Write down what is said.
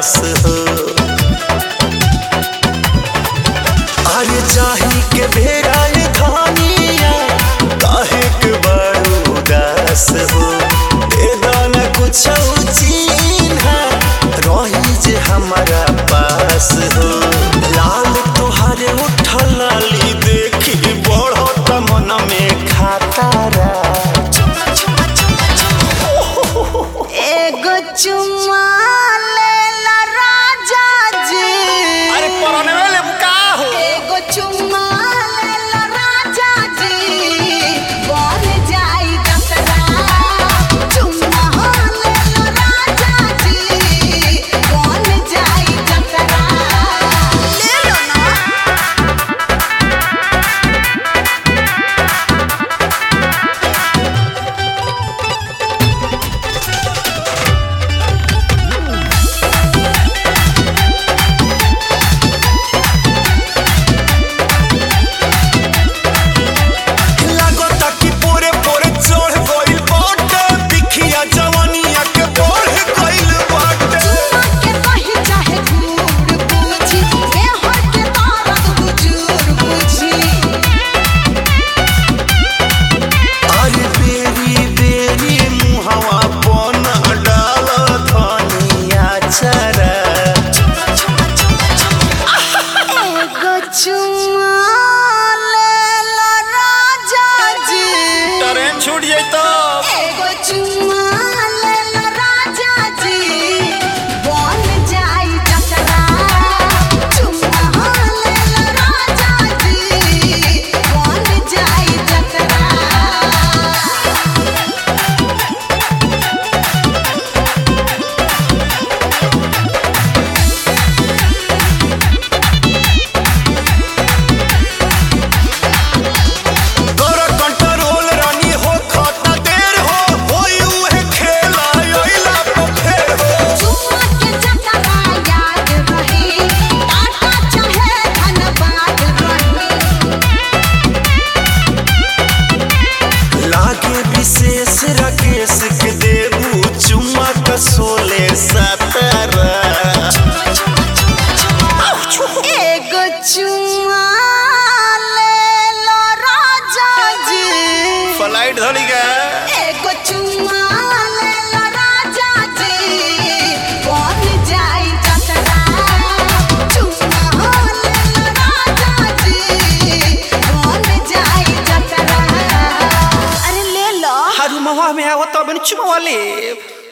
पास हो। अरे चाही के बेराए धानिया काहे के बड़ू उदास हो। दे दाना कुछ चिन्ह रही जे हमारा पास हो। लाल तोहारे उठल लाली देखी बढ़त मन में खातारा। एगो चुम्मा लेला राजा जी। अरे परने वाले का हो। एगो चुम्मा लेला राजा जी बन जाई जतरा। चुम्मा लेला राजा जी बन जाई जतरा। ले लो ना। चुम्मा लेला राजा जी। ट्रेन छूट जाई तो। एगो चुम्मा लेला राजा जी बन जाई जतरा। चुम्मा लेला राजा जी बन जाई जतरा। विशेष राकेश के देबू चुम्मा कसोले सतरा। एगो चुम्मा लेला राजा जी। फ्लाइट धड़ी गा। एगो चुम्मा लेला राजा जी बन जाई जतरा। चुम्मा लेला राजा जी बन जाई जतरा। अरे ले लो। हारू मवा में आवत बन चुम्मा वाले।